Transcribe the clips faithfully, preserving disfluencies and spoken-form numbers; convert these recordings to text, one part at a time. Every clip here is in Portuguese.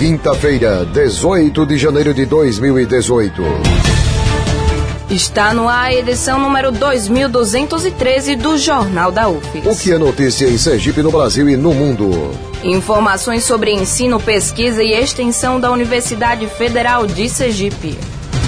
quinta-feira, dezoito de janeiro de dois mil e dezoito. Está no ar a edição número dois mil duzentos e treze do Jornal da U F E S. O que é notícia em Sergipe, no Brasil e no mundo? Informações sobre ensino, pesquisa e extensão da Universidade Federal de Sergipe.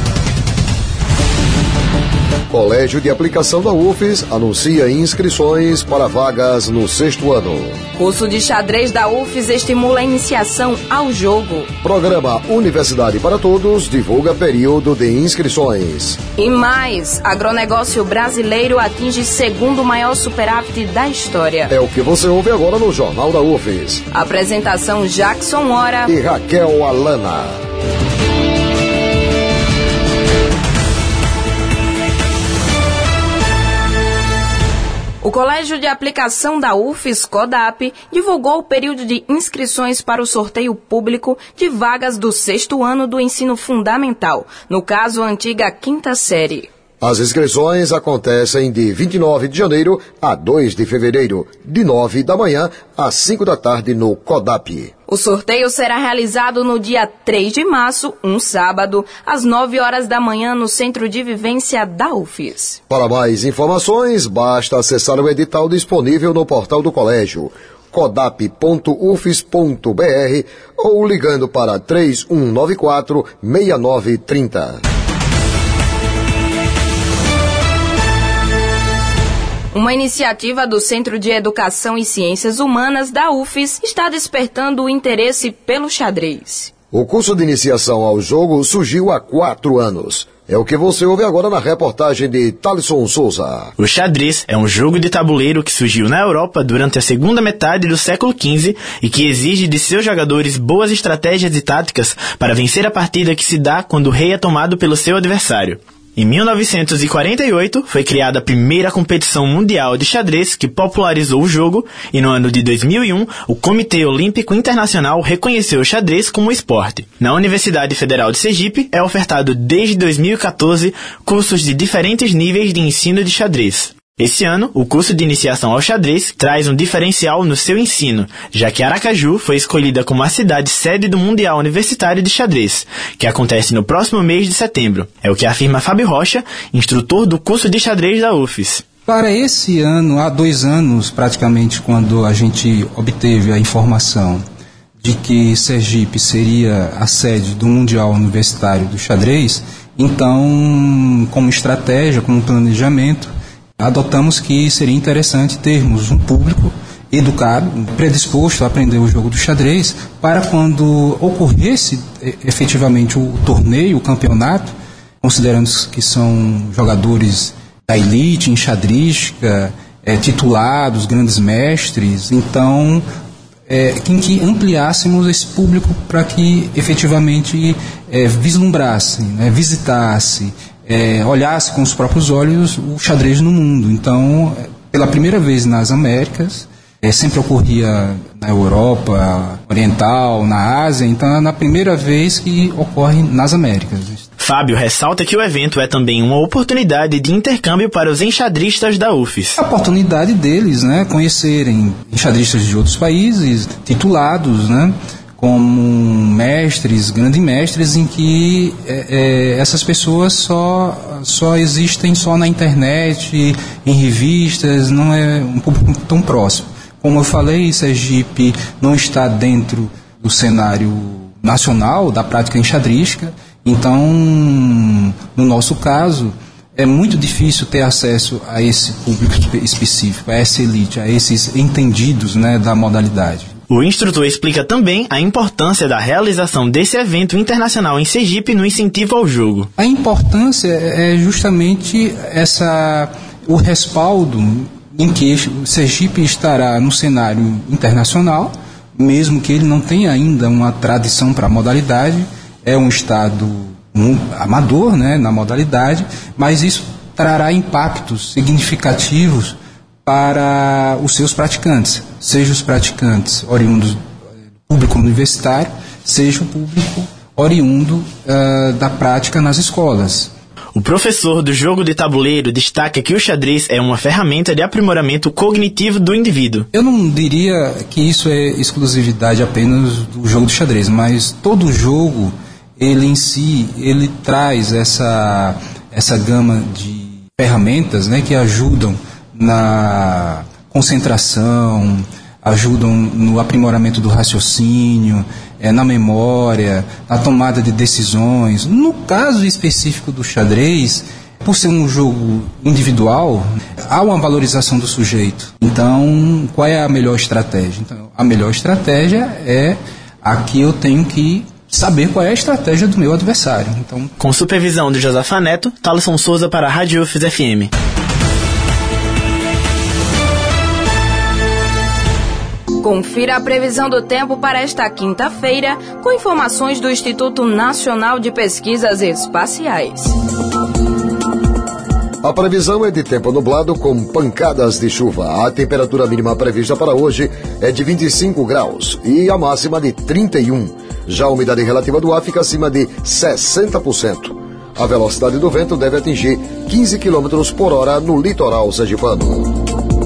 Colégio de Aplicação da U F E S anuncia inscrições para vagas no sexto ano. Curso de xadrez da U F E S estimula a iniciação ao jogo. Programa Universidade para Todos divulga período de inscrições. E mais, agronegócio brasileiro atinge segundo maior superávit da história. É o que você ouve agora no Jornal da U F E S. Apresentação Jackson Hora e Raquel Alana. O Colégio de Aplicação da U F E S, CODAP, divulgou o período de inscrições para o sorteio público de vagas do sexto ano do ensino fundamental, no caso, a antiga quinta série. As inscrições acontecem de vinte e nove de janeiro a dois de fevereiro, de nove da manhã às cinco da tarde no CODAP. O sorteio será realizado no dia três de março, um sábado, às nove horas da manhã no Centro de Vivência da U F E S. Para mais informações, basta acessar o edital disponível no portal do colégio, codap ponto u f e s ponto b r, ou ligando para três um nove quatro, seis nove três zero. Uma iniciativa do Centro de Educação e Ciências Humanas da U F E S está despertando o interesse pelo xadrez. O curso de iniciação ao jogo surgiu há quatro anos. É o que você ouve agora na reportagem de Thalisson Souza. O xadrez é um jogo de tabuleiro que surgiu na Europa durante a segunda metade do século quinze e que exige de seus jogadores boas estratégias e táticas para vencer a partida que se dá quando o rei é tomado pelo seu adversário. Em mil novecentos e quarenta e oito, foi criada a primeira competição mundial de xadrez que popularizou o jogo e no ano de dois mil e um, o Comitê Olímpico Internacional reconheceu o xadrez como esporte. Na Universidade Federal de Sergipe, é ofertado desde dois mil e quatorze cursos de diferentes níveis de ensino de xadrez. Esse ano, o curso de iniciação ao xadrez traz um diferencial no seu ensino, já que Aracaju foi escolhida como a cidade sede do Mundial Universitário de Xadrez, que acontece no próximo mês de setembro. É o que afirma Fábio Rocha, instrutor do curso de xadrez da U F E S. Para esse ano, há dois anos praticamente, quando a gente obteve a informação de que Sergipe seria a sede do Mundial Universitário do Xadrez, então, como estratégia, como planejamento, adotamos que seria interessante termos um público educado, predisposto a aprender o jogo do xadrez, para quando ocorresse efetivamente o torneio, o campeonato, considerando que são jogadores da elite em xadrística, é, titulados, grandes mestres, então é, em que ampliássemos esse público para que efetivamente é, vislumbrasse, né, visitasse, É, olhasse com os próprios olhos o xadrez no mundo. Então, pela primeira vez nas Américas, é, sempre ocorria na Europa Oriental, na Ásia, então é na primeira vez que ocorre nas Américas. Fábio ressalta que o evento é também uma oportunidade de intercâmbio para os enxadristas da U F E S. A oportunidade deles, né, conhecerem enxadristas de outros países, titulados, né, como mestres, grandes mestres, em que é, é, essas pessoas só, só existem só na internet, em revistas, não é um público tão próximo. Como eu falei, Sergipe não está dentro do cenário nacional da prática enxadrística, então, no nosso caso, é muito difícil ter acesso a esse público específico, a essa elite, a esses entendidos, né, da modalidade. O instrutor explica também a importância da realização desse evento internacional em Sergipe no incentivo ao jogo. A importância é justamente essa, o respaldo em que Sergipe estará no cenário internacional, mesmo que ele não tenha ainda uma tradição para a modalidade, é um estado um, amador, né, na modalidade, mas isso trará impactos significativos para os seus praticantes, seja os praticantes oriundos do público universitário, seja o público oriundo uh, da prática nas escolas. O professor do jogo de tabuleiro destaca que o xadrez é uma ferramenta de aprimoramento cognitivo do indivíduo. Eu não diria que isso é exclusividade apenas do jogo do xadrez, mas todo jogo, ele em si, ele traz essa, essa gama de ferramentas, né, que ajudam na concentração, ajudam no aprimoramento do raciocínio, é, na memória, na tomada de decisões. No caso específico do xadrez, por ser um jogo individual, há uma valorização do sujeito. Então, qual é a melhor estratégia? Então, a melhor estratégia é a que eu tenho que saber qual é a estratégia do meu adversário. Então, com supervisão de Josafa Neto, Thaleson Souza para a Rádio U F S F M. Confira a previsão do tempo para esta quinta-feira, com informações do Instituto Nacional de Pesquisas Espaciais. A previsão é de tempo nublado com pancadas de chuva. A temperatura mínima prevista para hoje é de vinte e cinco graus e a máxima de trinta e um. Já a umidade relativa do ar fica acima de sessenta por cento. A velocidade do vento deve atingir quinze quilômetros por hora no litoral sergipano.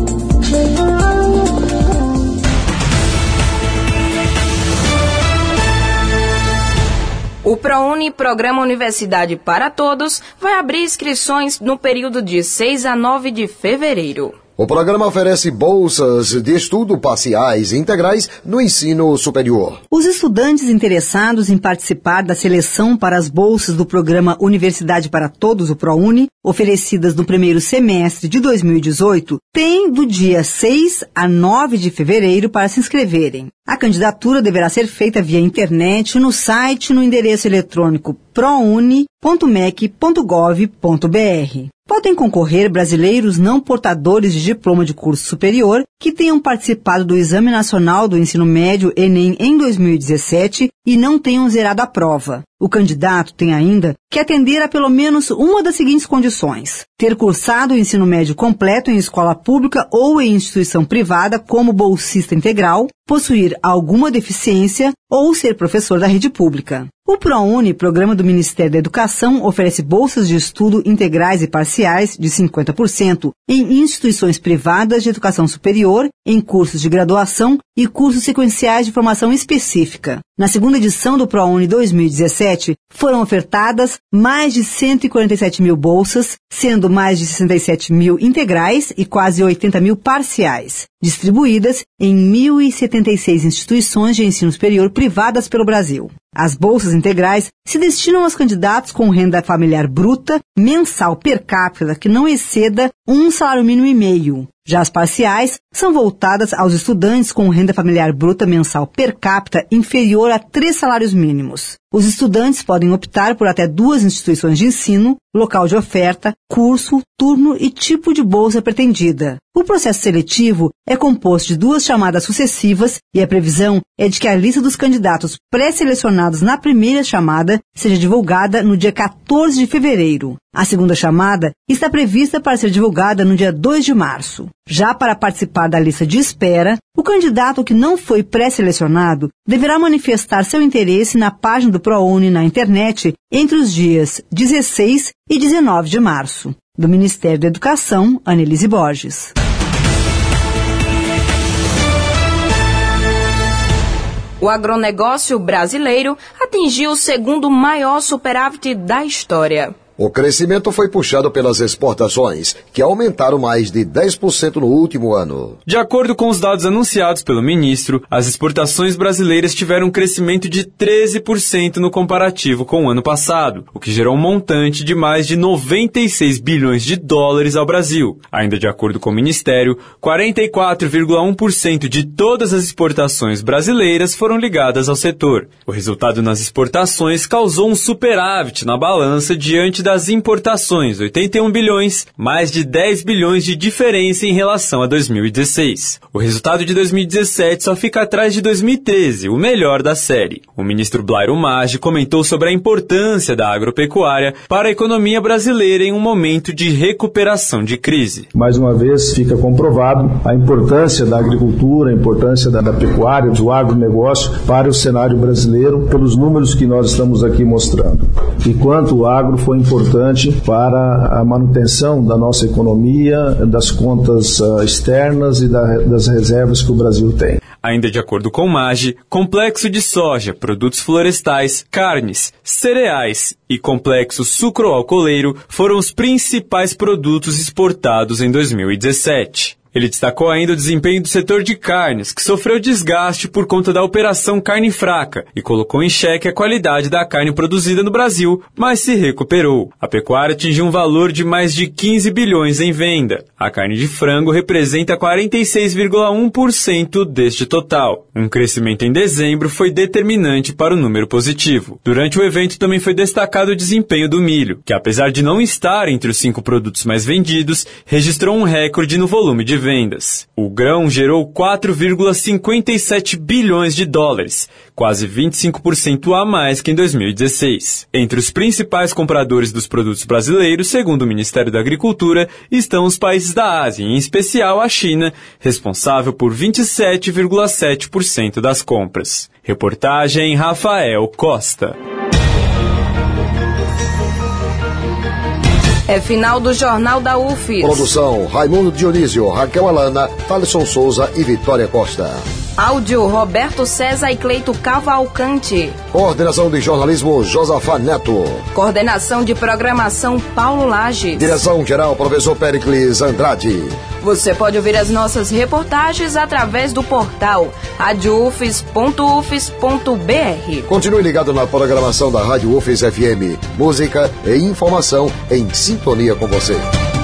O ProUni, Programa Universidade para Todos, vai abrir inscrições no período de seis a nove de fevereiro. O programa oferece bolsas de estudo parciais e integrais no ensino superior. Os estudantes interessados em participar da seleção para as bolsas do programa Universidade para Todos, o ProUni, oferecidas no primeiro semestre de dois mil e dezoito, têm do dia seis a nove de fevereiro para se inscreverem. A candidatura deverá ser feita via internet no site no endereço eletrônico prouni ponto mec ponto gov ponto br. Podem concorrer brasileiros não portadores de diploma de curso superior que tenham participado do Exame Nacional do Ensino Médio Enem em dois mil e dezessete e não tenham zerado a prova. O candidato tem ainda que atender a pelo menos uma das seguintes condições: ter cursado o ensino médio completo em escola pública ou em instituição privada como bolsista integral, possuir alguma deficiência ou ser professor da rede pública. O ProUni, Programa do Ministério da Educação, oferece bolsas de estudo integrais e parciais de cinquenta por cento em instituições privadas de educação superior, em cursos de graduação e cursos sequenciais de formação específica. Na segunda edição do ProUni dois mil e dezessete, foram ofertadas mais de cento e quarenta e sete mil bolsas, sendo mais de sessenta e sete mil integrais e quase oitenta mil parciais, distribuídas em mil e setenta e seis instituições de ensino superior privadas pelo Brasil. As bolsas integrais se destinam aos candidatos com renda familiar bruta mensal per capita que não exceda um salário mínimo e meio. Já as parciais são voltadas aos estudantes com renda familiar bruta mensal per capita inferior a três salários mínimos. Os estudantes podem optar por até duas instituições de ensino, local de oferta, curso, turno e tipo de bolsa pretendida. O processo seletivo é composto de duas chamadas sucessivas e a previsão é de que a lista dos candidatos pré-selecionados na primeira chamada seja divulgada no dia quatorze de fevereiro. A segunda chamada está prevista para ser divulgada no dia dois de março. Já para participar da lista de espera, o candidato que não foi pré-selecionado deverá manifestar seu interesse na página do ProUni na internet entre os dias dezesseis e dezenove de março. Do Ministério da Educação, Anelise Borges. O agronegócio brasileiro atingiu o segundo maior superávit da história. O crescimento foi puxado pelas exportações, que aumentaram mais de dez por cento no último ano. De acordo com os dados anunciados pelo ministro, as exportações brasileiras tiveram um crescimento de treze por cento no comparativo com o ano passado, o que gerou um montante de mais de noventa e seis bilhões de dólares ao Brasil. Ainda de acordo com o Ministério, quarenta e quatro vírgula um por cento de todas as exportações brasileiras foram ligadas ao setor. O resultado nas exportações causou um superávit na balança diante das importações, oitenta e um bilhões, mais de dez bilhões de diferença em relação a dois mil e dezesseis. O resultado de dois mil e dezessete só fica atrás de dois mil e treze, o melhor da série. O ministro Blairo Maggi comentou sobre a importância da agropecuária para a economia brasileira em um momento de recuperação de crise. Mais uma vez fica comprovado a importância da agricultura, a importância da, da pecuária, do agronegócio para o cenário brasileiro, pelos números que nós estamos aqui mostrando. E quanto o agro foi importante importante para a manutenção da nossa economia, das contas uh, externas e da, das reservas que o Brasil tem. Ainda de acordo com o MAGE, complexo de soja, produtos florestais, carnes, cereais e complexo sucroalcooleiro foram os principais produtos exportados em dois mil e dezessete. Ele destacou ainda o desempenho do setor de carnes, que sofreu desgaste por conta da Operação Carne Fraca e colocou em xeque a qualidade da carne produzida no Brasil, mas se recuperou. A pecuária atingiu um valor de mais de quinze bilhões em venda. A carne de frango representa quarenta e seis vírgula um por cento deste total. Um crescimento em dezembro foi determinante para o número positivo. Durante o evento também foi destacado o desempenho do milho, que apesar de não estar entre os cinco produtos mais vendidos, registrou um recorde no volume de vendas. O grão gerou quatro vírgula cinquenta e sete bilhões de dólares, quase vinte e cinco por cento a mais que em dois mil e dezesseis. Entre os principais compradores dos produtos brasileiros, segundo o Ministério da Agricultura, estão os países da Ásia, em especial a China, responsável por vinte e sete vírgula sete por cento das compras. Reportagem Rafael Costa. É final do Jornal da U F E S. Produção Raimundo Dionísio, Raquel Alana, Thaleson Souza e Vitória Costa. Áudio Roberto César e Cleito Cavalcante. Coordenação de jornalismo Josafá Neto. Coordenação de programação Paulo Lages. Direção geral Professor Pericles Andrade. Você pode ouvir as nossas reportagens através do portal rádio u f e s ponto u f e s ponto b r. Continue ligado na programação da Rádio U F E S F M. Música e informação em sintonia com você.